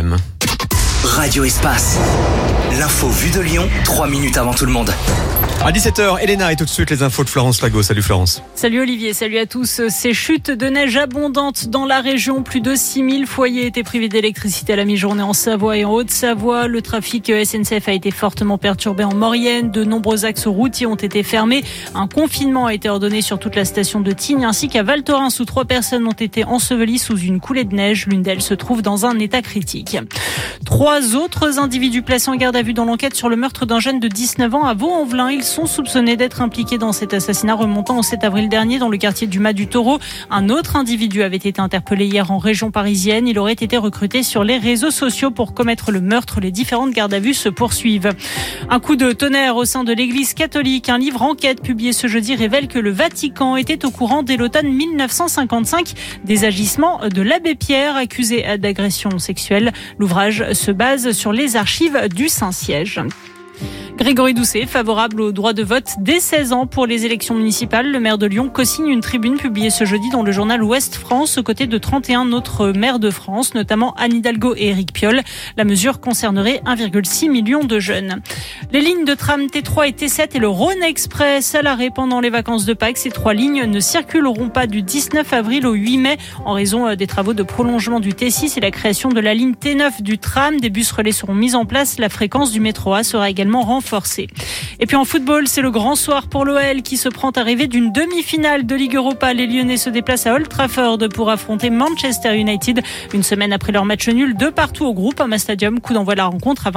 FM. Radio Espace. L'info vue de Lyon, 3 minutes avant tout le monde. À 17h, Elena et tout de suite les infos de Florence Lago. Salut Florence. Salut Olivier, salut à tous. Ces chutes de neige abondantes dans la région. Plus de 6000 foyers étaient privés d'électricité à la mi-journée en Savoie et en Haute-Savoie. Le trafic SNCF a été fortement perturbé en Maurienne. De nombreux axes routiers ont été fermés. Un confinement a été ordonné sur toute la station de Tignes ainsi qu'à Val Thorens où 3 personnes ont été ensevelies sous une coulée de neige. L'une d'elles se trouve dans un état critique. 3 autres individus placés en garde à vue dans l'enquête sur le meurtre d'un jeune de 19 ans à Vaux-en-Velin. Ils sont soupçonnés d'être impliqués dans cet assassinat remontant au 7 avril dernier dans le quartier du Mas du Taureau. Un autre individu avait été interpellé hier en région parisienne. Il aurait été recruté sur les réseaux sociaux pour commettre le meurtre. Les différentes gardes à vue se poursuivent. Un coup de tonnerre au sein de l'Église catholique. Un livre enquête publié ce jeudi révèle que le Vatican était au courant dès l'automne 1955 des agissements de l'abbé Pierre accusé d'agression sexuelle. L'ouvrage se base sur les archives du Saint-Siège. Grégory Doucet, favorable au droit de vote dès 16 ans pour les élections municipales. Le maire de Lyon co-signe une tribune publiée ce jeudi dans le journal Ouest France aux côtés de 31 autres maires de France, notamment Anne Hidalgo et Éric Piolle. La mesure concernerait 1,6 million de jeunes. Les lignes de tram T3 et T7 et le Rhône Express à l'arrêt pendant les vacances de Pâques. Ces 3 lignes ne circuleront pas du 19 avril au 8 mai en raison des travaux de prolongement du T6 et la création de la ligne T9 du tram. Des bus relais seront mis en place. La fréquence du métro A sera également renforcée. Et puis en football, c'est le grand soir pour l'OL qui se prend à rêver d'une demi-finale de Ligue Europa. Les Lyonnais se déplacent à Old Trafford pour affronter Manchester United. Une semaine après leur match nul 2-2 au Groupama Stadium. Coup d'envoi de la rencontre à